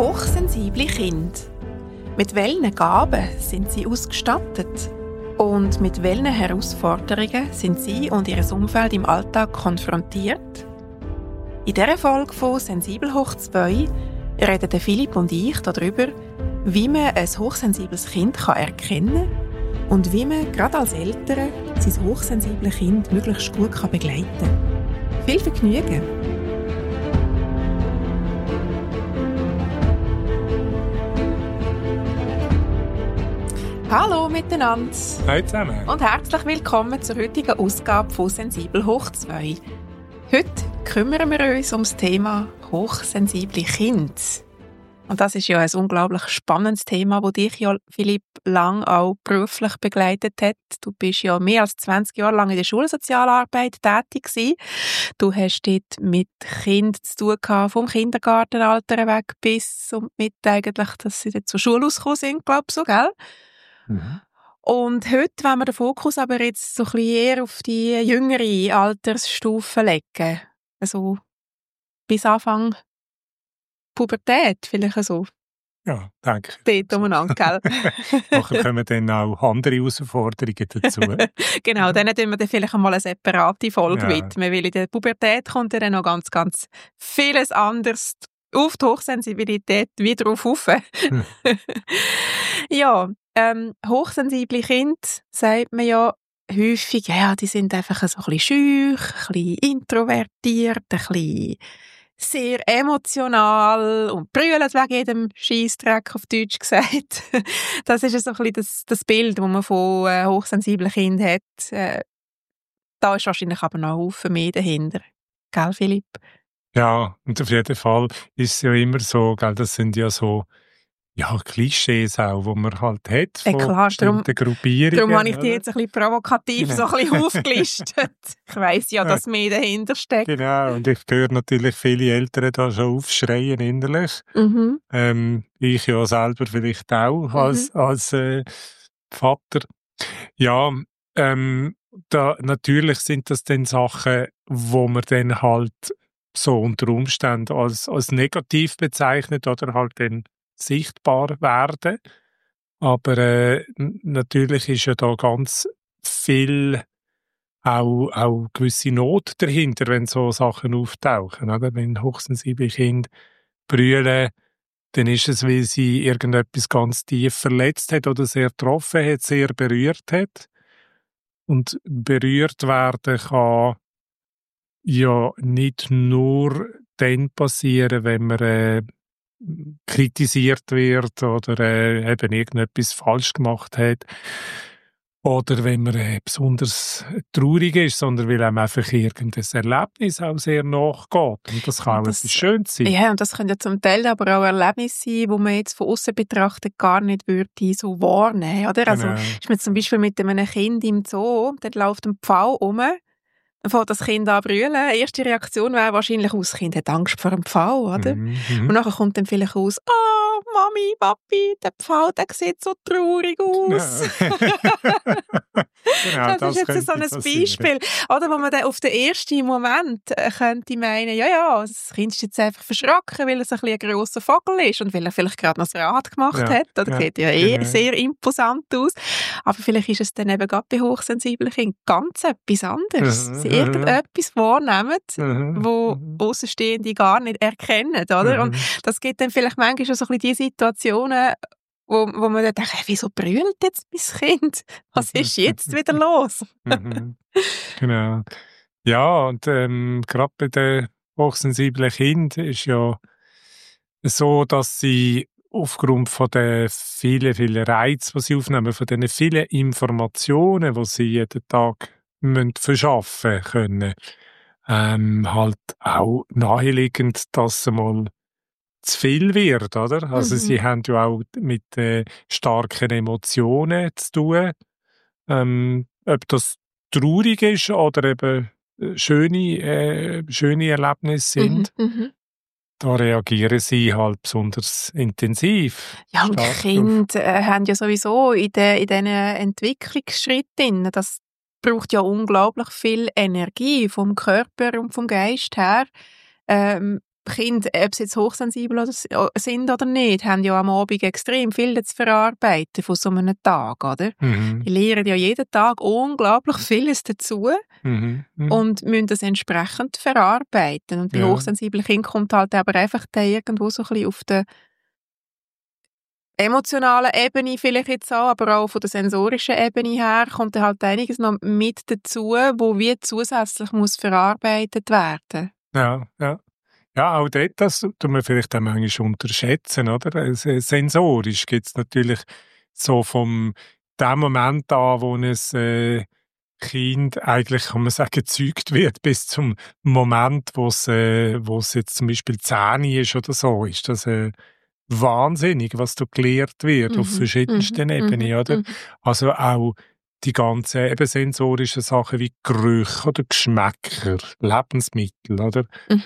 Hochsensible Kinder. Mit welchen Gaben sind sie ausgestattet? Und mit welchen Herausforderungen sind sie und ihr Umfeld im Alltag konfrontiert? In dieser Folge von «Sensibel hoch 2» reden Philipp und ich darüber, wie man ein hochsensibles Kind erkennen kann und wie man gerade als Eltern sein hochsensibles Kind möglichst gut begleiten kann. Viel Vergnügen! Hallo miteinander! Hallo zusammen! Und herzlich willkommen zur heutigen Ausgabe von «Sensibel hoch 2». Heute kümmern wir uns um das Thema hochsensible Kinder. Und das ist ja ein unglaublich spannendes Thema, das dich ja, Philipp, lang auch beruflich begleitet hat. Du bist ja mehr als 20 Jahre lang in der Schulsozialarbeit tätig gewesen. Du hast dort mit Kindern zu tun gehabt, vom Kindergartenalter weg bis und mit eigentlich, dass sie dort zur Schule rausgekommen sind, glaube ich so, gell? Mhm. Und heute wollen wir den Fokus aber jetzt so ein bisschen eher auf die jüngere Altersstufe legen. Also bis Anfang Pubertät, vielleicht so. Ja, danke. Dort umeinander, gell? Nachher kommen dann auch andere Herausforderungen dazu. Genau, dann tun wir dann vielleicht einmal eine separate Folge Ja. widmen, weil in der Pubertät kommt dann noch ganz, ganz vieles anderes auf die Hochsensibilität wieder rauf. Ja, hochsensible Kinder, sagt man ja häufig, ja, die sind einfach so ein bisschen schüch, ein bisschen introvertiert, ein bisschen sehr emotional und brüllen wegen jedem Scheissdreck, auf Deutsch gesagt. Das ist so ein bisschen das Bild, das man von hochsensiblen Kindern hat. Da ist wahrscheinlich aber noch ein Haufen mehr dahinter. Gell, Philipp? Ja, und auf jeden Fall ist es ja immer so, gell, das sind ja so Klischees auch, die man halt hat von Klar, bestimmten Gruppierungen. Darum habe ich oder? die jetzt ein bisschen provokativ Genau. so ein bisschen aufgelistet. Ich weiss ja, dass mehr dahinter steckt. Genau, und ich höre natürlich viele Eltern da schon aufschreien innerlich. Mhm. Ich ja selber vielleicht auch als Vater. Ja, natürlich sind das dann Sachen, wo man dann halt so unter Umständen als negativ bezeichnet oder halt dann sichtbar werden. Aber natürlich ist ja da ganz viel auch gewisse Not dahinter, wenn so Sachen auftauchen. Oder? Wenn hochsensible Kinder brüllen, dann ist es, weil sie irgendetwas ganz tief verletzt hat oder sehr getroffen hat, sehr berührt hat. Und berührt werden kann ja nicht nur dann passieren, wenn man kritisiert wird oder eben irgendetwas falsch gemacht hat oder wenn man besonders traurig ist, sondern weil einem einfach irgendein Erlebnis auch sehr nachgeht. Und das kann auch etwas Schönes sein. Ja, und das können ja zum Teil aber auch Erlebnisse sein, die man jetzt von außen betrachtet gar nicht würde so wahrnehmen, oder? Also Genau. ist man zum Beispiel mit einem Kind im Zoo, dann läuft ein Pfau rum, dann fängt das Kind an zu brüllen. Die erste Reaktion wäre wahrscheinlich das Kind hat Angst vor einem Pfau, oder? Und nachher kommt dann vielleicht aus, Mami, Papi, der Pfau, der sieht so traurig aus. Genau, das ist jetzt so ein Beispiel, oder, wo man dann auf den ersten Moment könnte meinen, das Kind ist jetzt einfach verschrocken, weil es ein bisschen ein grosser Vogel ist und weil er vielleicht gerade noch das Rad gemacht hat, oder sieht ja genau. Sehr imposant aus. Aber vielleicht ist es dann eben gerade bei hochsensiblen Kindern ganz etwas anderes. Sie irgendetwas wahrnehmen, wo Aussenstehende gar nicht erkennen, oder? Und das gibt dann vielleicht manchmal schon so ein bisschen die Situationen, wo man dann denkt, wieso brüllt jetzt mein Kind? Was ist jetzt wieder los? Genau. Ja, und gerade bei den hochsensiblen Kindern ist ja so, dass sie aufgrund von den vielen, vielen Reizen, die sie aufnehmen, von den vielen Informationen, die sie jeden Tag verschaffen können, halt auch naheliegend, dass sie mal zu viel wird, oder? Also sie haben ja auch mit starken Emotionen zu tun. Ob das traurig ist oder eben schöne Erlebnisse sind, da reagieren sie halt besonders intensiv. Ja, und stark Kinder haben ja sowieso in diesen Entwicklungsschritten, das braucht ja unglaublich viel Energie vom Körper und vom Geist her. Kinder, ob sie jetzt hochsensibel sind oder nicht, haben ja am Abend extrem viel zu verarbeiten von so einem Tag, oder? Die lernen ja jeden Tag unglaublich vieles dazu und müssen das entsprechend verarbeiten. Und bei hochsensiblen Kindern kommt halt aber einfach da irgendwo so ein bisschen auf der emotionalen Ebene vielleicht jetzt an, aber auch von der sensorischen Ebene her kommt da halt einiges noch mit dazu, wo wie zusätzlich muss verarbeitet werden. Ja, ja. Ja, auch dort, das tun wir vielleicht auch manchmal unterschätzen, oder? Sensorisch gibt es natürlich so vom dem Moment an, wo ein Kind eigentlich, kann man sagen, gezeugt wird, bis zum Moment, wo es jetzt zum Beispiel 10 ist oder so, ist das wahnsinnig, was da gelehrt wird auf verschiedensten Ebenen, oder? Also auch die ganzen eben sensorischen Sachen wie Gerüche oder Geschmäcker, Lebensmittel, oder?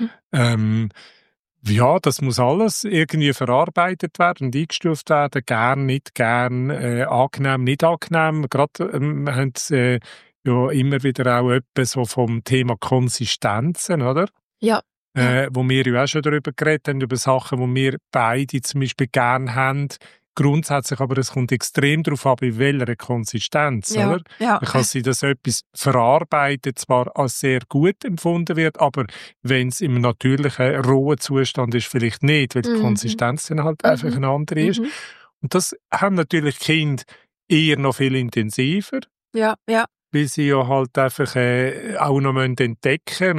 Ja, das muss alles irgendwie verarbeitet werden und eingestuft werden, gern, nicht gern, angenehm, nicht angenehm. Gerade wir haben ja immer wieder auch etwas so vom Thema Konsistenzen, oder? Ja. Wo wir ja auch schon darüber geredet haben, über Sachen, die wir beide zum Beispiel gern haben. Grundsätzlich, aber es kommt extrem darauf ab, in welcher Konsistenz, oder? Ja. Man kann sein, dass etwas verarbeitet zwar als sehr gut empfunden wird, aber wenn es im natürlichen, rohen Zustand ist, vielleicht nicht, weil die Konsistenz dann halt einfach eine andere ist. Und das haben natürlich Kinder eher noch viel intensiver. Ja. Weil sie ja halt einfach auch noch entdecken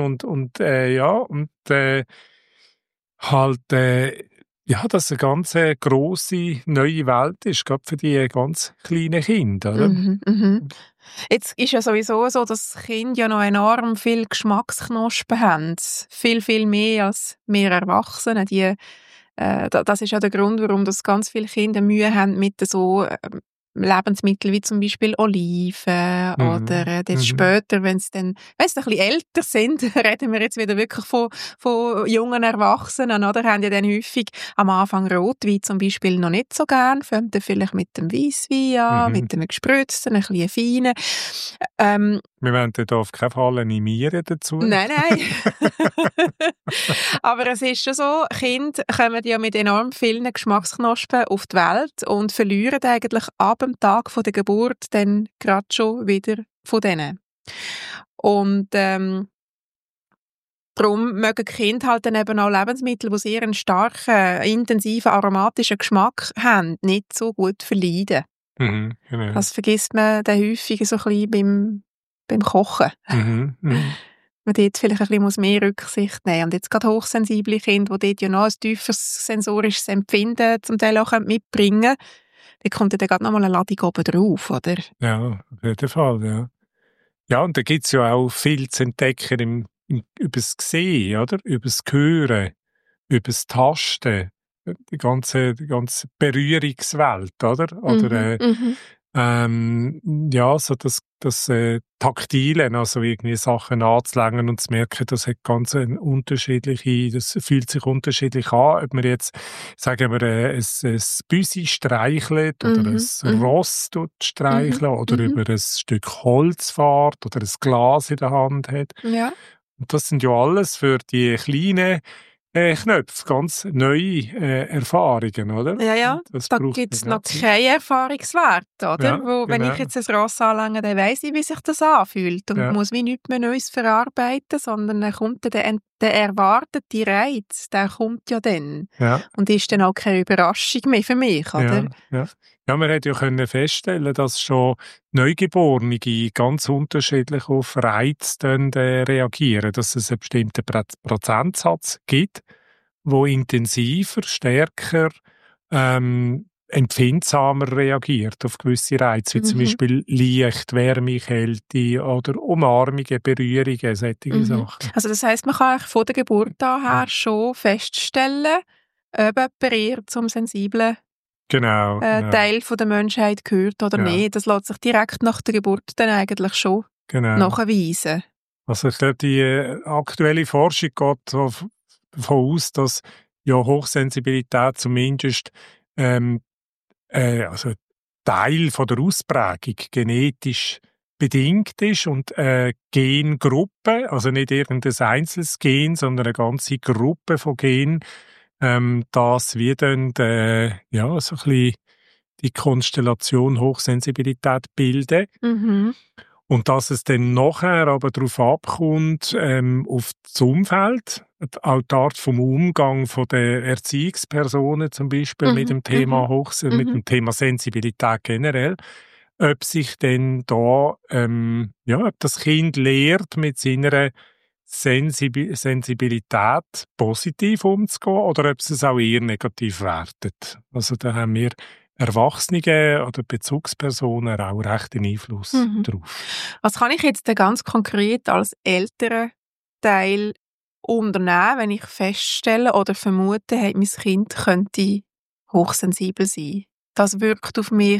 ja, dass eine ganz grosse neue Welt ist, gerade für die ganz kleinen Kinder, oder? Jetzt ist ja sowieso so, dass Kinder ja noch enorm viel Geschmacksknospen haben. Viel, viel mehr als wir Erwachsene. Das ist ja der Grund, warum das ganz viele Kinder Mühe haben mit so Lebensmittel wie zum Beispiel Oliven oder das später, wenn sie ein bisschen älter sind, reden wir jetzt wieder wirklich von jungen Erwachsenen, oder? Haben ja dann häufig am Anfang Rotwein zum Beispiel noch nicht so gern, fangen dann vielleicht mit dem Weisswein an, mit einem gespritzten, ein bisschen feinen. Wir wollen dort auf keinen Fall animieren dazu. Nein. Aber es ist schon so, Kinder kommen ja mit enorm vielen Geschmacksknospen auf die Welt und verlieren eigentlich ab dem Tag von der Geburt dann gerade schon wieder von denen. Und darum mögen Kinder halt dann eben auch Lebensmittel, die sehr einen starken, intensiven, aromatischen Geschmack haben, nicht so gut verleiden. Genau. Das vergisst man dann häufig so ein bisschen beim Kochen. Man dort vielleicht ein bisschen mehr Rücksicht nehmen. Und jetzt gerade hochsensible Kinder, die dort ja noch ein tieferes sensorisches Empfinden zum Teil auch mitbringen können, da kommt dann gerade noch mal eine Ladung oben drauf, oder? Ja, auf jeden Fall, ja. Ja, und da gibt es ja auch viel zu entdecken über das Sehen, oder? Über das Hören, über das Tasten, die ganze Berührungswelt, oder? Oder ja, so das Taktile, also irgendwie Sachen anzulängen und zu merken, das hat ganz eine unterschiedliche, das fühlt sich unterschiedlich an, ob man jetzt, sagen wir, ein Büsi streichelt oder ein Ross streicheln oder über ein Stück Holz fährt oder ein Glas in der Hand hat. Ja. Und das sind ja alles für die kleinen Knöpfe, ganz neue Erfahrungen, oder? Ja. Da gibt es noch keinen Erfahrungswert, oder? Ja, wo, wenn ich jetzt ein Ross anlange, dann weiss ich, wie sich das anfühlt und muss wie nichts mehr Neues verarbeiten, sondern dann kommt der erwartete Reiz, der kommt ja dann. Ja. Und ist dann auch keine Überraschung mehr für mich, oder? Ja, man hat ja können feststellen, dass schon Neugeborene ganz unterschiedlich auf Reize reagieren, dass es einen bestimmten Prozentsatz gibt, wo intensiver, stärker, empfindsamer reagiert auf gewisse Reize, wie zum Beispiel Licht, Wärme, Kälte oder Umarmungen, Berührungen, solche Sachen. Also das heisst, man kann eigentlich von der Geburt an her schon feststellen, ob jemand eher zum sensiblen Teil von der Menschheit gehört oder nicht. Das lässt sich direkt nach der Geburt dann eigentlich schon nachweisen. Also ich glaube, die aktuelle Forschung geht davon aus, dass ja Hochsensibilität zumindest also Teil von der Ausprägung genetisch bedingt ist und eine Gengruppe, also nicht irgendein einzelnes Gen, sondern eine ganze Gruppe von Genen, das wie dann so ein bisschen die Konstellation Hochsensibilität bilden. Mhm. Und dass es dann nachher aber darauf abkommt, auf das Umfeld, auch die Art vom Umgang von der Erziehungspersonen zum Beispiel mit dem Thema mit dem Thema Sensibilität generell, ob sich denn da, ob das Kind lernt, mit seiner Sensibilität positiv umzugehen oder ob es auch eher negativ wertet. Also da haben wir Erwachsene oder Bezugspersonen auch recht einen Einfluss drauf. Was kann ich jetzt denn ganz konkret als älterer Teil unternehmen, wenn ich feststelle oder vermute, hey, mein Kind könnte hochsensibel sein? Das wirkt auf mich,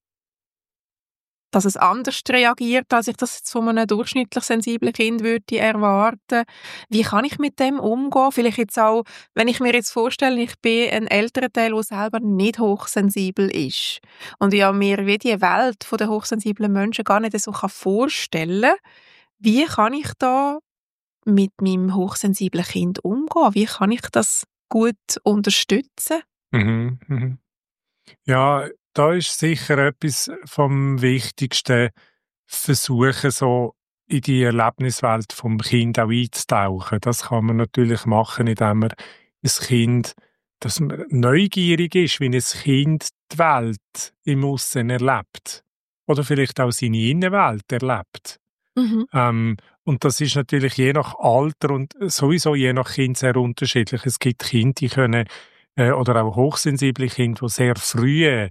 dass es anders reagiert, als ich das jetzt von einem durchschnittlich sensiblen Kind würde erwarten. Wie kann ich mit dem umgehen? Vielleicht jetzt auch, wenn ich mir jetzt vorstelle, ich bin ein älterer Teil, der selber nicht hochsensibel ist und ich mir wie die Welt der hochsensiblen Menschen gar nicht so vorstellen kann. Wie kann ich da mit meinem hochsensiblen Kind umgehen? Wie kann ich das gut unterstützen? Mhm, mhm. Ja, da ist sicher etwas vom Wichtigsten, versuchen, so in die Erlebniswelt vom Kind auch einzutauchen. Das kann man natürlich machen, indem man das Kind, dass man neugierig ist, wie ein Kind die Welt im Aussen erlebt. Oder vielleicht auch seine Innenwelt erlebt. Mhm. Und das ist natürlich je nach Alter und sowieso je nach Kind sehr unterschiedlich. Es gibt Kinder, die können, oder auch hochsensible Kinder, die sehr früh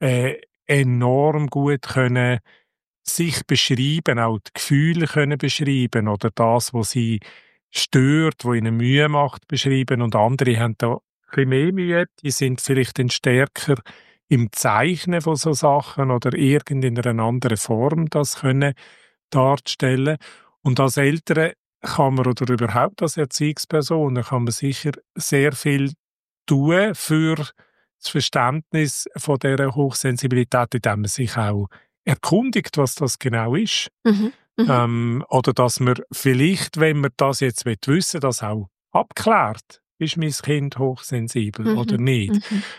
enorm gut können sich beschreiben, auch die Gefühle können beschreiben oder das, was sie stört, was ihnen Mühe macht, beschreiben. Und andere haben da ein bisschen mehr Mühe, die sind vielleicht dann stärker im Zeichnen von so Sachen oder in einer anderen Form das können darzustellen. Und als Eltern kann man, oder überhaupt als Erziehungsperson, kann man sicher sehr viel tun für das Verständnis von dieser Hochsensibilität, indem man sich auch erkundigt, was das genau ist. Mhm. Mhm. Oder dass man vielleicht, wenn man das jetzt wissen will, das auch abklärt. Ist mein Kind hochsensibel oder nicht?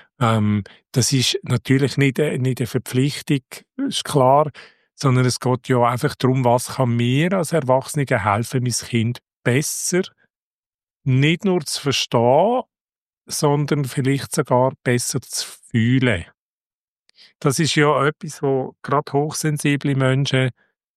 Das ist natürlich nicht eine Verpflichtung, ist klar, sondern es geht ja einfach darum, was kann mir als Erwachsene helfen, mein Kind besser nicht nur zu verstehen, sondern vielleicht sogar besser zu fühlen. Das ist ja etwas, wo gerade hochsensible Menschen,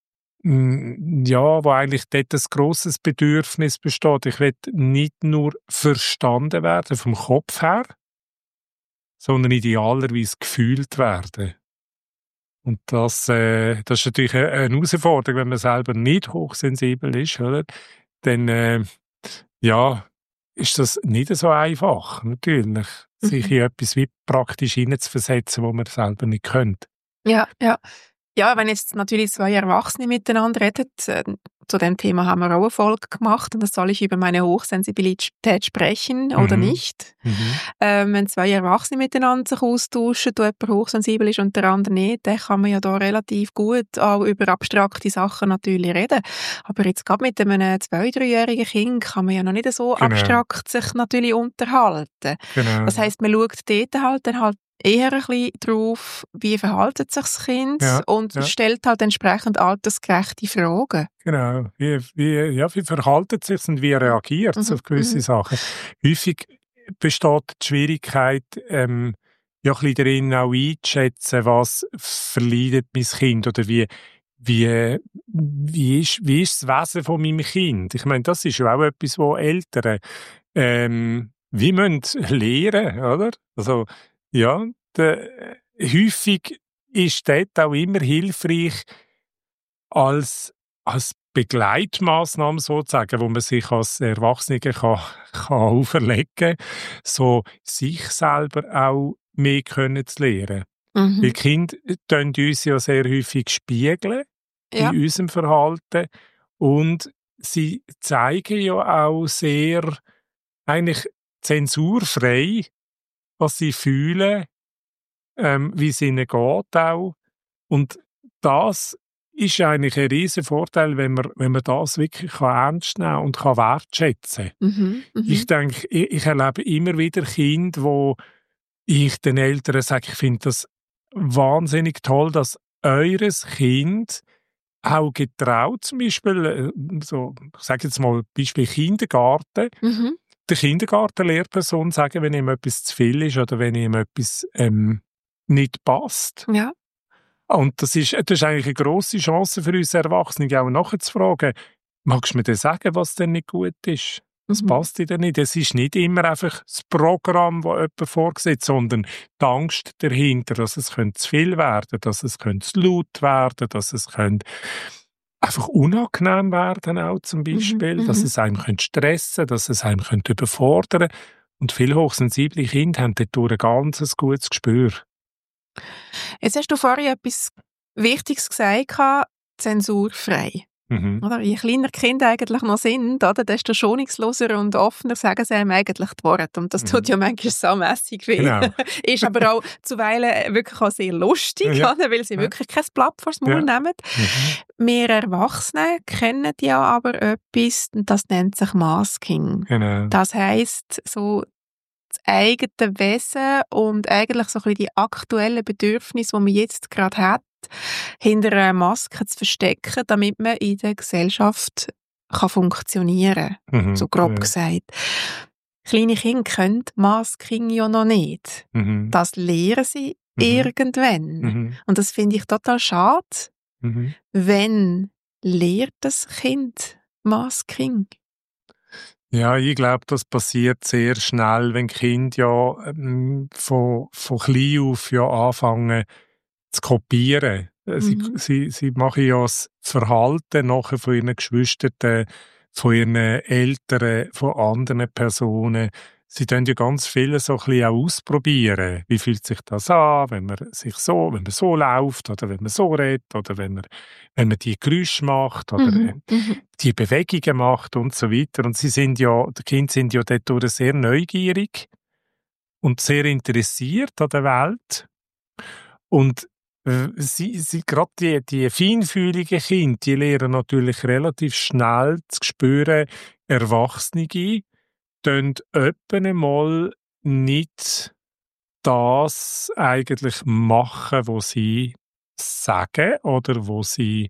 wo eigentlich dort ein grosses Bedürfnis besteht. Ich will nicht nur verstanden werden vom Kopf her, sondern idealerweise gefühlt werden. Und das ist natürlich eine Herausforderung, wenn man selber nicht hochsensibel ist, oder? Dann, ist das nicht so einfach, natürlich, sich in etwas wie praktisch hineinzuversetzen, wo man selber nicht könnte. Ja, ja. Ja, wenn jetzt natürlich zwei Erwachsene miteinander reden, zu dem Thema haben wir auch eine Folge gemacht und das soll ich über meine Hochsensibilität sprechen oder nicht. Wenn zwei Erwachsene miteinander sich austauschen, wo jemand hochsensibel ist und der andere nicht, dann kann man ja da relativ gut auch über abstrakte Sachen natürlich reden. Aber jetzt gerade mit einem 2-, 3-jährigen Kind kann man ja noch nicht so abstrakt sich natürlich unterhalten. Genau. Das heisst, man schaut dort halt dann halt eher ein bisschen drauf, wie verhaltet sich das Kind und stellt halt entsprechend altersgerechte Fragen. Genau. Wie verhaltet es sich und wie reagiert es auf gewisse Sachen? Häufig besteht die Schwierigkeit, ein bisschen darin auch einzuschätzen, was verleidet mein Kind oder wie ist das Wesen von meinem Kind? Ich meine, das ist ja auch etwas, wo Eltern wie müssen lernen, oder? Also, ja, häufig ist dort auch immer hilfreich als Begleitmaßnahme sozusagen, wo man sich als Erwachsene kann auferlegen, so sich selber auch mehr können zu lernen. Weil Kinder tun uns ja sehr häufig spiegeln in unserem Verhalten und sie zeigen ja auch sehr eigentlich zensurfrei, was sie fühlen, wie es ihnen geht auch. Und das ist eigentlich ein riesen Vorteil, wenn man das wirklich ernst nehmen und kann wertschätzen. Ich denke, ich erlebe immer wieder Kinder, wo ich den Eltern sage, ich finde das wahnsinnig toll, dass eures Kind auch getraut, zum Beispiel, so, ich sage jetzt mal, Beispiel Kindergarten, der Kindergartenlehrperson sagen, wenn ihm etwas zu viel ist oder wenn ihm etwas nicht passt. Ja. Und das ist eigentlich eine grosse Chance für uns Erwachsene, auch nachzufragen, magst du mir denn sagen, was denn nicht gut ist? Was passt dir denn nicht? Es ist nicht immer einfach das Programm, das jemand vorgesehen, sondern die Angst dahinter, dass es zu viel werden könnte, dass es zu laut werden könnte, dass es einfach unangenehm werden auch zum Beispiel, dass es einem stressen könnte, dass es einem überfordern könnte. Und viele hochsensible Kinder haben dadurch ein ganz gutes Gespür. Jetzt hast du vorhin etwas Wichtiges gesagt, zensurfrei. Oder? Je kleiner die Kinder eigentlich noch sind, oder, desto schonungsloser und offener sagen sie einem eigentlich die Worte. Und das tut ja manchmal so mässig weh. Genau. Ist aber auch zuweilen wirklich auch sehr lustig, oder, weil sie wirklich kein Blatt vors Maul nehmen. Wir Erwachsene kennen ja aber etwas, das nennt sich Masking. Genau. Das heisst, so das eigene Wesen und eigentlich so ein bisschen die aktuellen Bedürfnisse, die man jetzt gerade hat, hinter einer Maske zu verstecken, damit man in der Gesellschaft funktionieren kann, so grob gesagt. Kleine Kinder können Masking ja noch nicht. Das lernen sie irgendwann. Und das finde ich total schade. Wenn lehrt das Kind Masking? Ja, ich glaube, das passiert sehr schnell, wenn Kinder ja von klein auf ja anfangen zu kopieren. Sie machen ja das Verhalten nachher von ihren Geschwistern, von ihren Eltern, von anderen Personen. Sie tun ja ganz viele so ein bisschen auch ausprobieren. Wie fühlt sich das an, wenn man so läuft oder wenn man so redet oder wenn man die Geräusche macht oder die Bewegungen macht und so weiter. Und die Kinder sind ja dadurch sehr neugierig und sehr interessiert an der Welt. Und gerade die feinfühligen Kinder, die lernen natürlich relativ schnell zu spüren, Erwachsene tun öppen mal nicht das eigentlich machen, was sie sagen oder wo sie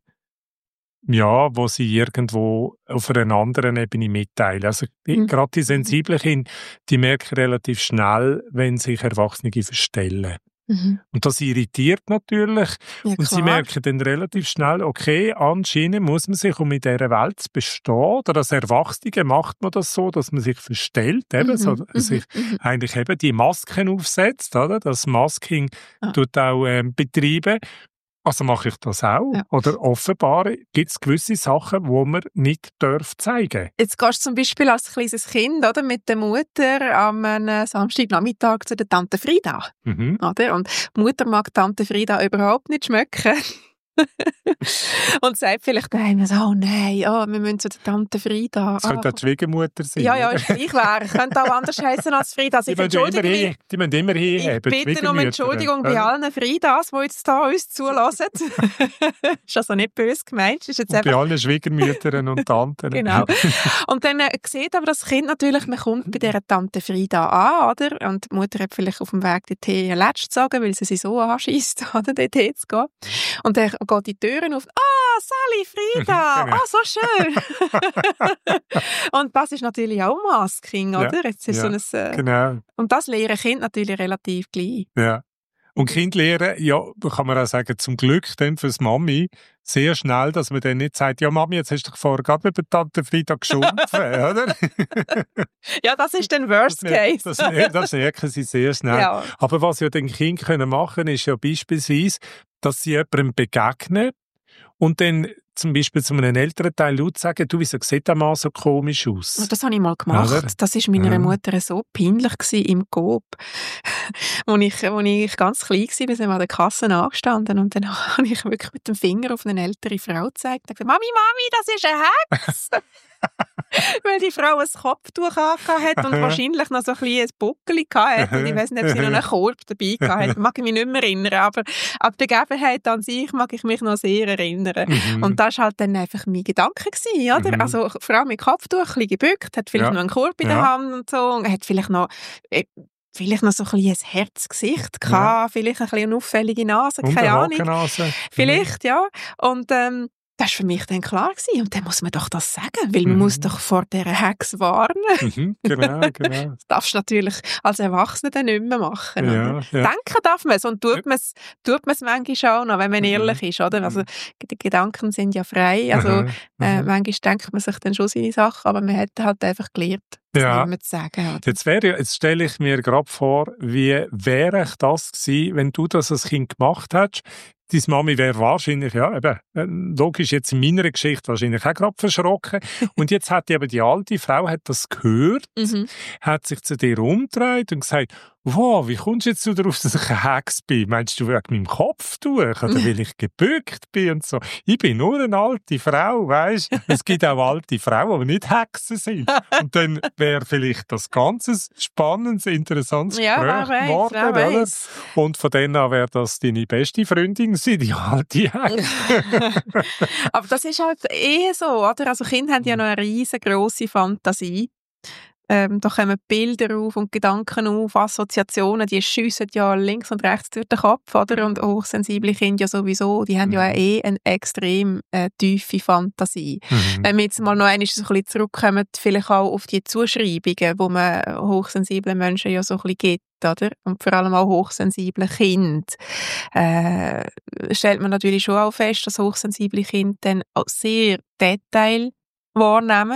irgendwo auf einer anderen Ebene mitteilen. Also gerade die sensiblen Kinder, die merken relativ schnell, wenn sich Erwachsene verstellen. Und das irritiert natürlich. Ja, und sie merken dann relativ schnell, okay, anscheinend muss man sich, um in dieser Welt zu bestehen, oder als Erwachsene macht man das so, dass man sich verstellt, sich eigentlich eben die Masken aufsetzt, oder? Das Masking tut auch betreiben. Also mache ich das auch. Ja. Oder offenbar gibt es gewisse Sachen, die man nicht zeigen darf. Jetzt gehst du zum Beispiel als kleines Kind, oder, mit der Mutter am Samstagnachmittag zu der Tante Frieda. Oder? Und die Mutter mag Tante Frieda überhaupt nicht schmecken. Und sagt vielleicht daheim so, oh nein, wir müssen zu der Tante Frieda. Das könnte auch die Schwiegermutter sein. Ja, ist gleich wäre. Könnte auch anders heißen als Frieda. Also die müssen immer hin. Ich bitte um Entschuldigung bei allen Friedas, die jetzt da uns zulassen. Ist also nicht böse gemeint. Ist jetzt und bei allen Schwiegermüttern und Tanten. Genau. Und dann sieht aber das Kind natürlich, man kommt bei dieser Tante Frieda an, oder? Und die Mutter hat vielleicht auf dem Weg dorthin einen Letsch gezogen, weil sie so anschießt, oder, dorthin zu gehen. Und dann geht die Türen auf. Sally, Frieda! Genau. So schön! Und das ist natürlich auch Masking, oder? Ja, jetzt ist so ein, genau. Und das lernen Kinder natürlich relativ gleich. Ja. Und Kinder lernen, ja, kann man auch sagen, zum Glück dann fürs Mami, sehr schnell, dass man dann nicht sagt, ja Mami, jetzt hast du dich vorher gerade mit der Tante Frieda geschumpfen, oder? Ja, das ist dann Worst Case. Das merken sie sehr schnell. Ja. Aber was ja den Kindern machen können, ist ja beispielsweise, dass sie jemandem begegnen und dann zum Beispiel zu einem älteren Teil laut sagen, du, wieso sieht der Mann so komisch aus? Das habe ich mal gemacht. Oder? Das war meiner Mutter so peinlich im Coop. Als ich ganz klein war, wir sind an der Kasse angestanden und dann habe ich wirklich mit dem Finger auf eine ältere Frau gezeigt und gesagt, Mami, das ist eine Hex! Weil die Frau ein Kopftuch hat und wahrscheinlich noch so ein bisschen ein Buckeli hatte. Und ich weiss nicht, ob sie noch einen Korb dabei hatte. Mag ich mich nicht mehr erinnern. Aber ab der Begebenheit an sich mag ich mich noch sehr erinnern. Und das war halt dann einfach mein Gedanke gewesen, oder? Also, eine Frau mit Kopftuch, ein bisschen gebückt, hat vielleicht noch einen Korb in der Hand und so. Und hat vielleicht noch so ein bisschen ein Herzgesicht gehabt, vielleicht ein bisschen eine auffällige Nase, keine Ahnung. Vielleicht, ja. Und das war für mich dann klar gewesen. Und dann muss man doch das sagen, weil man muss doch vor dieser Hex warnen. Genau. Das darfst du natürlich als Erwachsener dann nicht mehr machen. Ja. Denken darf man es und tut man es manchmal auch noch, wenn man ehrlich ist. Oder? Also, die Gedanken sind ja frei. Also, manchmal denkt man sich dann schon seine Sachen, aber man hat halt einfach gelernt, das nicht mehr zu sagen. Jetzt stelle ich mir gerade vor, wie wäre das gewesen, wenn du das als Kind gemacht hättest. Deine Mami wäre wahrscheinlich, logisch jetzt in meiner Geschichte wahrscheinlich auch gerade verschrocken. Und jetzt hat eben die alte Frau hat das gehört, hat sich zu dir umgedreht und gesagt, wow, wie kommst du jetzt darauf, dass ich eine Hex bin? Meinst du wegen meinem Kopftuch oder weil ich gebückt bin und so? Ich bin nur eine alte Frau, weisst? Es gibt auch alte Frauen, die nicht Hexen sind. Und dann wäre vielleicht das ganze spannendes, interessantes Gespräch geworden, oder? Und von dann an wäre das deine beste Freundin gewesen, die alte Hex. Aber das ist halt so, oder? Also Kinder haben ja noch eine riesengroße Fantasie. Da kommen Bilder auf und Gedanken auf, Assoziationen, die schiessen ja links und rechts durch den Kopf, oder? Und hochsensible Kinder ja sowieso, die haben ja eine extrem tiefe Fantasie. Wenn wir jetzt mal noch einmal so ein bisschen zurückkommen, vielleicht auch auf die Zuschreibungen, die man hochsensiblen Menschen ja so ein bisschen gibt, oder? Und vor allem auch hochsensible Kinder. Stellt man natürlich schon auch fest, dass hochsensible Kinder dann auch sehr Detail wahrnehmen.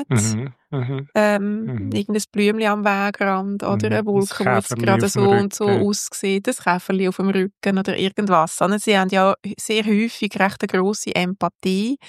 Irgendein Blümchen am Wegrand oder eine Wolke, die jetzt gerade so und so aussieht, ein Käferchen auf dem Rücken oder irgendwas. Und sie haben ja sehr häufig recht eine grosse Empathie.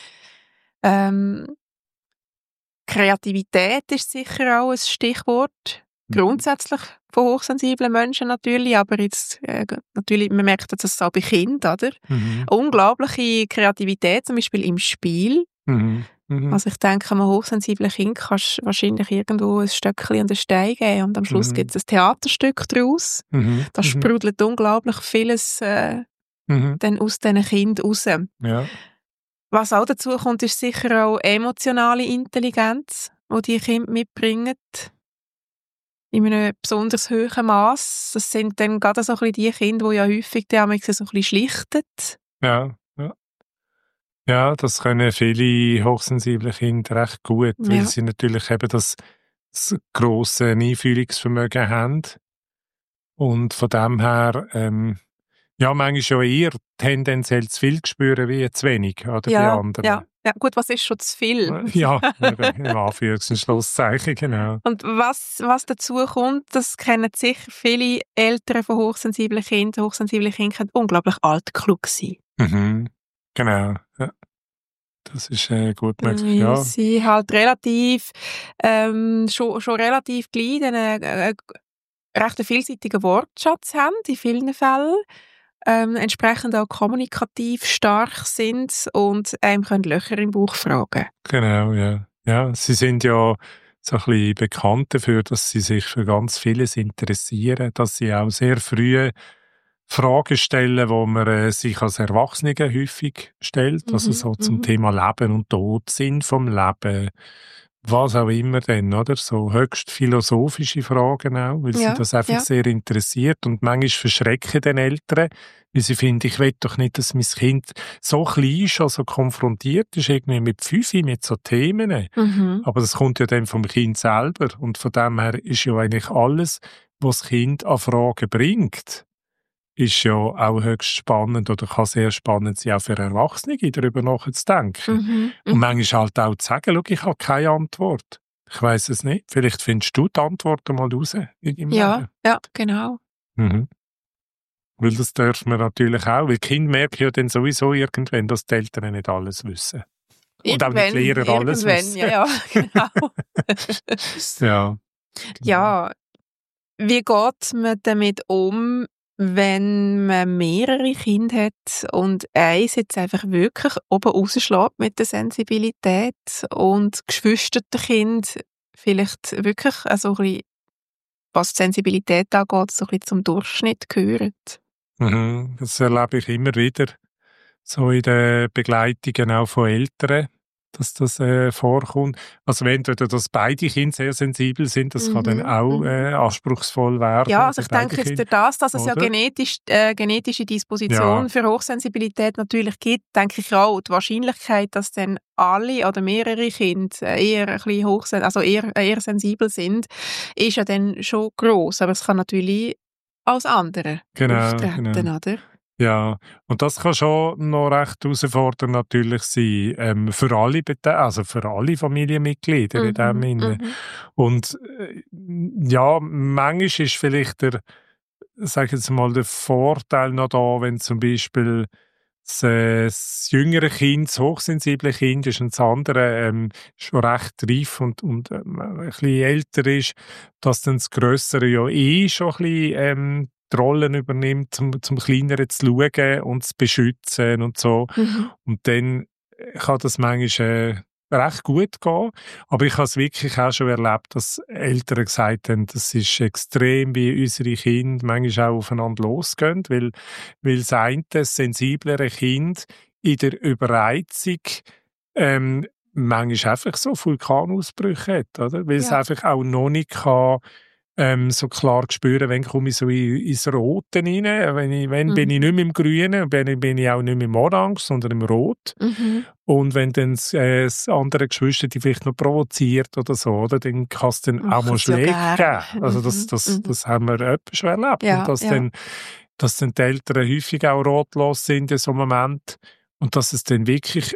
Kreativität ist sicher auch ein Stichwort. Grundsätzlich von hochsensiblen Menschen natürlich, aber jetzt natürlich, man merkt das auch bei Kindern, oder? Unglaubliche Kreativität, zum Beispiel im Spiel. Also ich denke, einem hochsensiblen Kind kannst du wahrscheinlich irgendwo ein Stöckchen an den Stein geben und am Schluss gibt es ein Theaterstück daraus. Da sprudelt unglaublich vieles dann aus diesen Kindern raus. Ja. Was auch dazu kommt, ist sicher auch emotionale Intelligenz, die Kinder mitbringen. In einem besonders hohen Mass. Das sind dann gerade so ein bisschen die Kinder, die ja häufig so ein bisschen schlichten. Ja, das können viele hochsensible Kinder recht gut, weil sie natürlich eben das grosse Einfühlungsvermögen haben. Und von dem her, manchmal schon eher tendenziell zu viel spüren wie zu wenig, oder die anderen. Ja, gut, was ist schon zu viel? Ja, im Anführungs- und Schlusszeichen, genau. Und was dazu kommt, das kennen sicher viele Eltern von hochsensiblen Kindern. Hochsensible Kinder können unglaublich altklug sein. Genau, ja. Das ist gut möglich, ja. Sie halt relativ, schon relativ gleich einen recht vielseitigen Wortschatz haben, in vielen Fällen. Entsprechend auch kommunikativ stark sind und einem können Löcher im Bauch fragen. Genau, ja. Ja, sie sind ja so ein bisschen bekannt dafür, dass sie sich für ganz vieles interessieren, dass sie auch sehr früh Fragen stellen, die man sich als Erwachsene häufig stellt, also so zum Thema Leben und Tod, Sinn vom Leben, was auch immer denn, oder? So höchst philosophische Fragen auch, weil sie das einfach sehr interessiert und manchmal verschrecken den Eltern, weil sie finden, ich will doch nicht, dass mein Kind so klein ist, also konfrontiert ist irgendwie mit 5 mit so Themen. Aber das kommt ja dann vom Kind selber und von dem her ist ja eigentlich alles, was das Kind an Fragen bringt, ist ja auch höchst spannend oder kann sehr spannend sein, auch für Erwachsene, darüber nachzudenken. Und manchmal halt auch zu sagen, schau, ich habe keine Antwort. Ich weiss es nicht. Vielleicht findest du die Antworten mal raus in deinem Leben. Ja, genau. Weil das dürfen wir natürlich auch, weil die Kinder merken ja dann sowieso irgendwann, dass die Eltern nicht alles wissen. Und auch nicht die Lehrer alles wissen. Ja, genau. Ja. Ja, wie geht man damit um, wenn man mehrere Kinder hat und eins jetzt einfach wirklich oben rausschlägt mit der Sensibilität und Geschwisterkind vielleicht wirklich so ein bisschen, was die Sensibilität angeht, so ein bisschen zum Durchschnitt gehören. Das erlebe ich immer wieder, so in den Begleitungen auch von Eltern, dass das vorkommt. Also entweder, dass beide Kinder sehr sensibel sind, das kann dann auch anspruchsvoll werden. Ja, also ich denke jetzt durch das, dass es ja genetische Disposition für Hochsensibilität natürlich gibt, denke ich auch, die Wahrscheinlichkeit, dass dann alle oder mehrere Kinder eher ein bisschen eher sensibel sind, ist ja dann schon gross. Aber es kann natürlich als andere auftreten, oder? Ja, und das kann schon noch recht herausfordernd natürlich sein, für alle Familienmitglieder in dem Sinne. Und ja, manchmal ist vielleicht der Vorteil noch da, wenn zum Beispiel das jüngere Kind, das hochsensible Kind ist und das andere schon recht reif und ein bisschen älter ist, dass dann das Grössere ja schon ein bisschen die Rollen übernimmt, zum Kleineren zu schauen und zu beschützen und so. Und dann kann das manchmal recht gut gehen. Aber ich habe es wirklich auch schon erlebt, dass Eltern gesagt haben, das ist extrem, wie unsere Kinder manchmal auch aufeinander losgehen, weil das eine, das sensiblere Kind in der Überreizung manchmal einfach so Vulkanausbrüche hat, oder? Weil es einfach auch noch nicht kann so klar spüren, wenn komme ich so ins Rote rein, wenn bin ich nicht mehr im Grünen, bin ich auch nicht mehr im Orange, sondern im Rot. Und wenn dann das andere Geschwister die vielleicht noch provoziert oder so, oder, dann kann es dann auch mal Schläge geben. Also das haben wir öppe schon erlebt. Ja, und dass dann die Eltern häufig auch rotlos sind in so einem Moment und dass es dann wirklich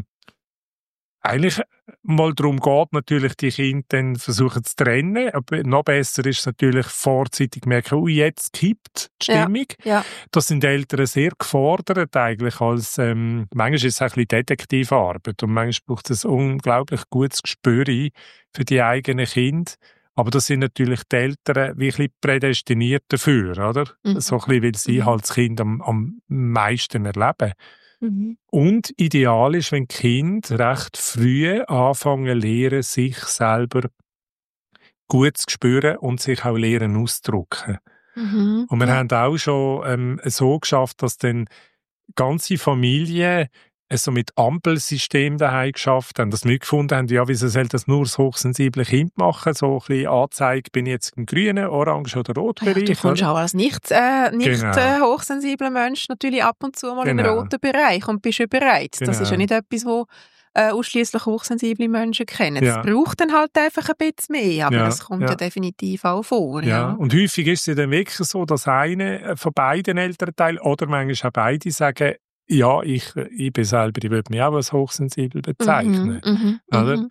eigentlich mal darum geht, natürlich die Kinder dann versuchen zu trennen. Aber noch besser ist es natürlich vorzeitig merken, jetzt kippt die Stimmung. Ja. Das sind die Eltern sehr gefordert eigentlich als, manchmal ist es auch ein bisschen Detektivarbeit und manchmal braucht es ein unglaublich gutes Gespür für die eigenen Kinder. Aber das sind natürlich die Eltern wie ein bisschen prädestiniert dafür, oder? So ein bisschen, weil sie halt das Kind am meisten erleben. Und ideal ist, wenn die Kinder recht früh anfangen lernen, sich selber gut zu spüren und sich auch lernen auszudrücken. Und wir haben auch schon so geschafft, dass dann ganze Familien so mit Ampelsystem daheim geschafft haben, dass wir gefunden haben, ja, wieso soll das nur das hochsensible Kind machen, so ein bisschen Anzeige, bin ich jetzt im grünen, orange oder rot Bereich. Du kommst auch als nicht hochsensibler Mensch natürlich ab und zu mal in den roten Bereich und bist überreizt. Das ist ja nicht etwas, wo ausschliesslich hochsensible Menschen kennen. Es braucht dann halt einfach ein bisschen mehr, aber das kommt ja definitiv auch vor. Ja. Und häufig ist es dann wirklich so, dass einer von beiden Elternteilen oder manchmal auch beide sagen, ja, ich bin selber, ich würde mich auch als hochsensibel bezeichnen. Oder?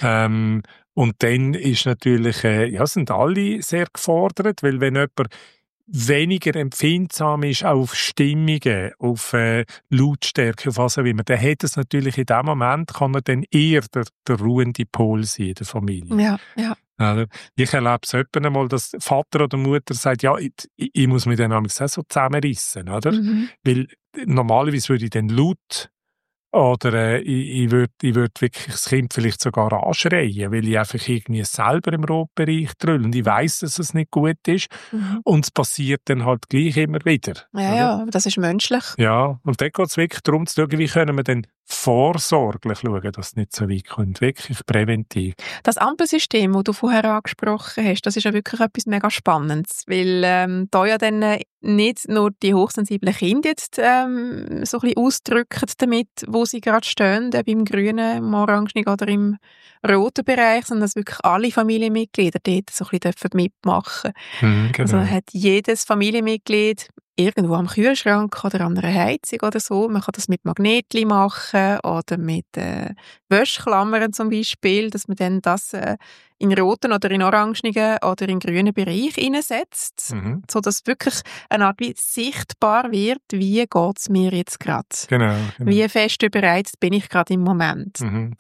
Und dann ist natürlich, sind alle sehr gefordert, weil wenn jemand weniger empfindsam ist auf Stimmungen, auf Lautstärke, auf was auch immer, dann hat es natürlich in dem Moment, kann er dann eher der ruhende Pol sein in der Familie. Ja. Ich erlebe es öfter einmal, dass Vater oder Mutter sagt, ja, ich muss mich dann auch so zusammenrissen, oder? Weil normalerweise würde ich dann laut oder ich würd wirklich das Kind vielleicht sogar anschreien, weil ich einfach irgendwie selber im Rotbereich drülle und ich weiss, dass es nicht gut ist und es passiert dann halt gleich immer wieder. Ja, das ist menschlich. Ja, und dann geht es wirklich darum zu schauen, wie können wir dann vorsorglich schauen, dass es nicht so weit kommt, wirklich präventiv. Das Ampelsystem, das du vorher angesprochen hast, das ist ja wirklich etwas mega Spannendes, weil da ja dann nicht nur die hochsensiblen Kinder jetzt so ein bisschen ausdrücken damit, wo sie gerade stehen, ob im grünen, im orangen oder im roten Bereich, sondern dass wirklich alle Familienmitglieder dort so ein bisschen mitmachen dürfen. Genau. Also hat jedes Familienmitglied irgendwo am Kühlschrank oder an einer Heizung oder so. Man kann das mit Magnetli machen oder mit Wäschklammern zum Beispiel, dass man dann das in roten oder in orangenen oder in grünen Bereich reinsetzt, sodass wirklich eine Art wie sichtbar wird, wie geht es mir jetzt gerade. Genau. Wie fest überreizt bin ich gerade im Moment. Dass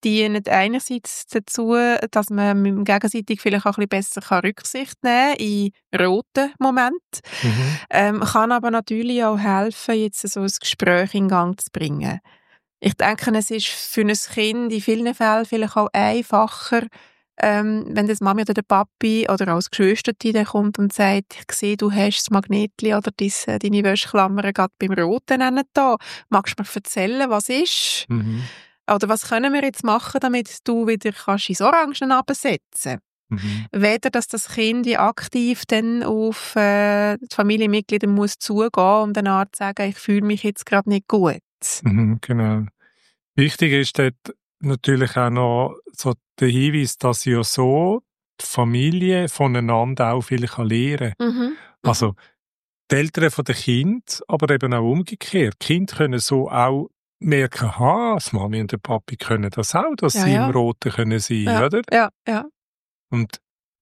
dienen einerseits dazu, dass man gegenseitig vielleicht auch ein bisschen besser Rücksicht nehmen kann in roten Momenten. Kann aber natürlich auch helfen, jetzt so ein Gespräch in Gang zu bringen. Ich denke, es ist für ein Kind in vielen Fällen vielleicht auch einfacher, wenn das Mami oder der Papi oder auch das Geschwisterchen kommt und sagt, ich sehe, du hast das Magnetli oder deine Wäschklammer gerade beim Roten da. Magst du mir erzählen, was ist? Oder was können wir jetzt machen, damit du wieder kannst ins Orangen absetzen? Weder, dass das Kind aktiv dann auf die Familienmitglieder muss zugehen und eine Art sagen, ich fühle mich jetzt gerade nicht gut. Genau. Wichtig ist dort natürlich auch noch so der Hinweis, dass ja so die Familie voneinander auch viel lernen kann. Also die Eltern von den Kindern, aber eben auch umgekehrt. Die Kinder können so auch merken, das Mami und der Papi können das auch, dass sie im Roten können sein, oder? Ja. Und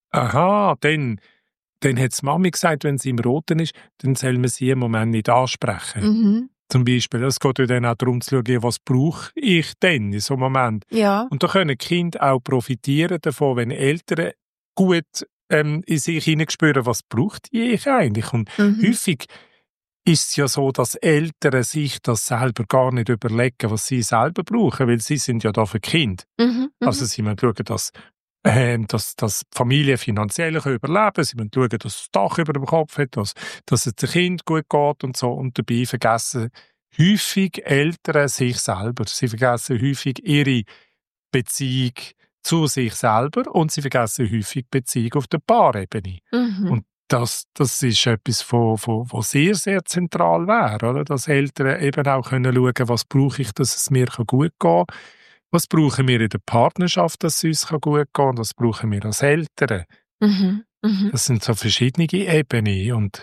dann hat die Mami gesagt, wenn sie im Roten ist, dann soll man sie im Moment nicht ansprechen. Zum Beispiel. Es geht ja dann auch darum zu schauen, was brauche ich denn in so einem Moment. Ja. Und da können Kinder auch profitieren davon, wenn Eltern gut in sich hineinspüren, was braucht ich eigentlich. Und häufig ist es ja so, dass Eltern sich das selber gar nicht überlegen, was sie selber brauchen, weil sie sind ja da für Kind. Also sie müssen schauen, dass die Familie finanziell überleben kann. Sie müssen schauen, dass das Dach über dem Kopf hat, dass es dem Kind gut geht und so. Und dabei vergessen häufig Eltern sich selber. Sie vergessen häufig ihre Beziehung zu sich selber und sie vergessen häufig die Beziehung auf der Paarebene. Und das ist etwas, was sehr, sehr zentral wäre, oder? Dass Eltern eben auch schauen können, was brauche ich, dass es mir gut gehen kann. Was brauchen wir in der Partnerschaft, dass es uns gut gehen kann? Was brauchen wir als Eltern? Das sind so verschiedene Ebenen. Und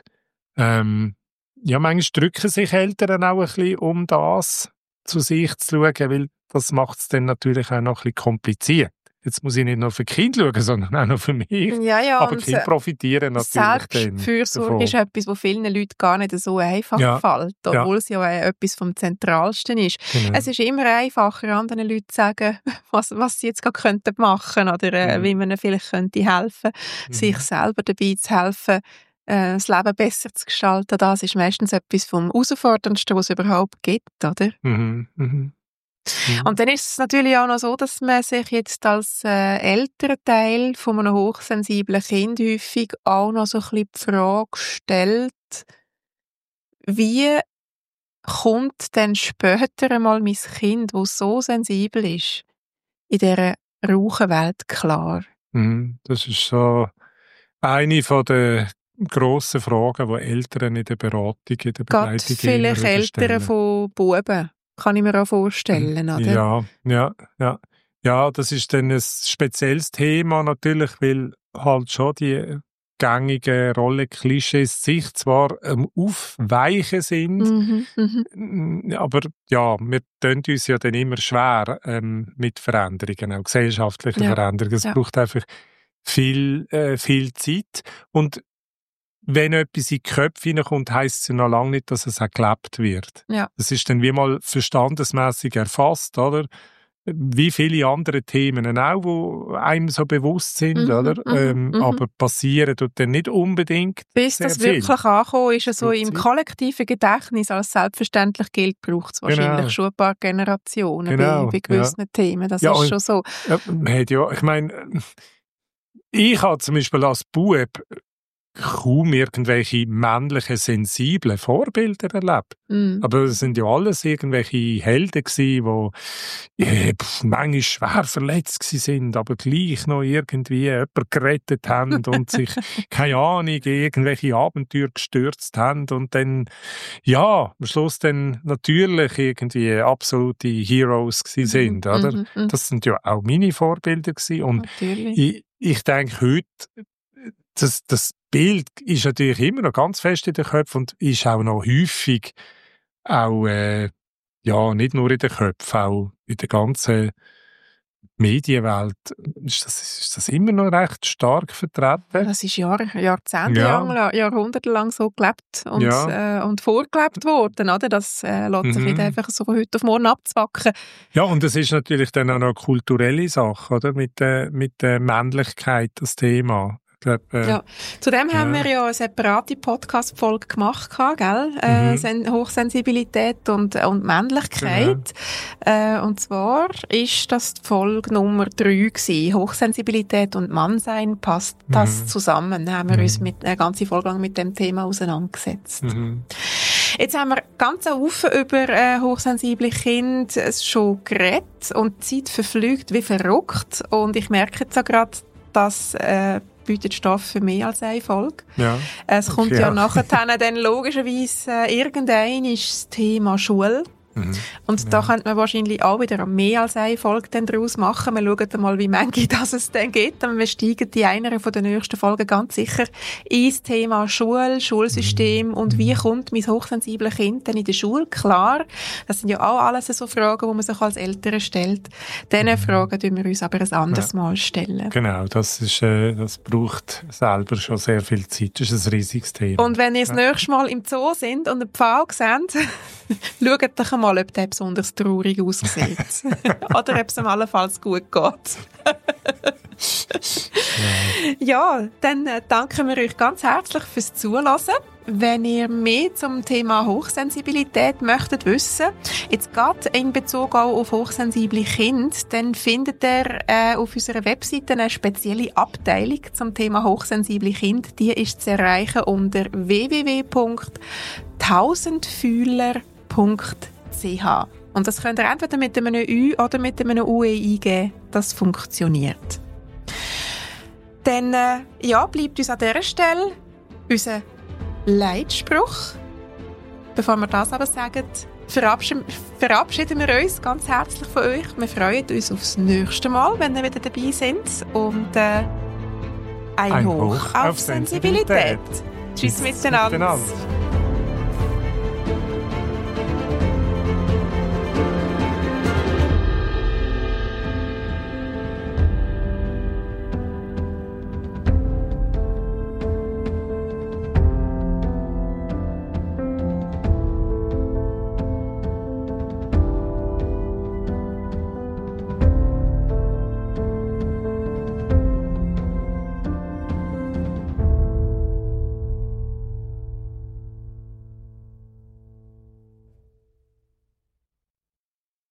manchmal drücken sich Eltern auch ein bisschen, um das zu sich zu schauen, weil das macht es dann natürlich auch noch ein bisschen kompliziert. Jetzt muss ich nicht nur für die Kinder schauen, sondern auch noch für mich. Ja, aber die Kinder profitieren natürlich Selbstfürsorge ist etwas, was vielen Leuten gar nicht so einfach fällt, obwohl es ja etwas vom Zentralsten ist. Genau. Es ist immer einfacher, anderen Leuten zu sagen, was sie jetzt gerade machen könnten oder wie man ihnen vielleicht könnte helfen, sich selber dabei zu helfen, das Leben besser zu gestalten. Das ist meistens etwas vom Herausforderndsten, was es überhaupt gibt, oder? Und dann ist es natürlich auch noch so, dass man sich jetzt als Elternteil von einem hochsensiblen Kind häufig auch noch so ein bisschen die Frage stellt, wie kommt denn später einmal mein Kind, das so sensibel ist, in dieser rauchen Welt klar? Das ist so eine von den grossen Fragen, die Eltern in der Beratung, in der Begleitung gerade vielleicht Eltern von Buben. Kann ich mir auch vorstellen, oder? Ja, das ist dann ein spezielles Thema natürlich, weil halt schon die gängigen Rollenklischees sich zwar aufweichen sind, aber ja, wir tun uns ja dann immer schwer mit Veränderungen, auch gesellschaftlichen Veränderungen. Es braucht einfach viel Zeit. Und wenn etwas in die Köpfe hineinkommt, heisst es ja noch lange nicht, dass es auch gelebt wird. Ja. Das ist dann wie mal verstandesmässig erfasst, oder? Wie viele andere Themen auch, die einem so bewusst sind, oder? Aber passieren tut dann nicht unbedingt bis sehr das viel. Wirklich ankommt, ist es so im kollektiven Gedächtnis als selbstverständlich gilt, braucht es wahrscheinlich schon ein paar Generationen bei gewissen Themen. Das ist schon so. Ich meine, ich habe zum Beispiel als Bub kaum irgendwelche männlichen, sensiblen Vorbilder erlebt. Aber es sind ja alles irgendwelche Helden gewesen, die manchmal schwer verletzt sind, aber gleich noch irgendwie jemanden gerettet haben und sich, keine Ahnung, in irgendwelche Abenteuer gestürzt haben und dann, am Schluss dann natürlich irgendwie absolute Heroes gewesen sind, oder? Das sind ja auch meine Vorbilder gewesen. Und ich denke heute, das Bild ist natürlich immer noch ganz fest in den Köpfen und ist auch noch häufig auch, nicht nur in den Köpfen, auch in der ganzen Medienwelt, ist das immer noch recht stark vertreten? Das ist Jahrzehnte lang, jahrhundertelang so gelebt und vorgelebt worden. Oder? Das lässt sich nicht einfach so von heute auf morgen abzwacken. Ja, und das ist natürlich dann auch noch eine kulturelle Sache, oder? Mit der Männlichkeit, das Thema. Zudem haben wir ja eine separate Podcast-Folge gemacht, gell? Hochsensibilität und Männlichkeit. Genau. Und zwar ist das die Folge Nummer 3 gewesen. Hochsensibilität und Mannsein, passt das zusammen? Da haben wir uns eine ganze Folge lang mit dem Thema auseinandergesetzt. Jetzt haben wir ganz Haufen über hochsensible Kinder schon geredet und die Zeit verfliegt wie verrückt. Und ich merke jetzt auch gerade, dass bietet Stoff für mehr als eine Folge. Ja. Es kommt ja nachher dann logischerweise irgendein ist das Thema Schule. Und da könnte man wahrscheinlich auch wieder mehr als eine Folge dann daraus machen. Wir schauen mal, wie manche das es dann geht. Und wir steigen in einer von den nächsten Folgen ganz sicher ins Thema Schule, Schulsystem und wie kommt mein hochsensibles Kind dann in der Schule? Klar, das sind ja auch alles so Fragen, die man sich als Eltern stellt. Diese Fragen tun wir uns aber ein anderes Mal stellen. Genau, das braucht selber schon sehr viel Zeit. Das ist ein riesiges Thema. Und wenn ihr das nächste Mal im Zoo sind und einen Pfau seht, schaut doch einmal, ob der besonders traurig aussieht. Oder ob es ihm allenfalls gut geht. Ja, dann danken wir euch ganz herzlich fürs Zuhören. Wenn ihr mehr zum Thema Hochsensibilität möchtet wissen, jetzt gerade in Bezug auch auf hochsensible Kinder, dann findet ihr auf unserer Webseite eine spezielle Abteilung zum Thema hochsensible Kinder. Die ist zu erreichen unter www.tausendfühler.ch. Und das könnt ihr entweder mit einem Ü oder mit einem UE eingeben. Das funktioniert. Dann bleibt uns an dieser Stelle unser Leitspruch. Bevor wir das aber sagen, verabschieden wir uns ganz herzlich von euch. Wir freuen uns aufs nächste Mal, wenn ihr wieder dabei seid. Und ein Hoch auf Sensibilität. Tschüss miteinander.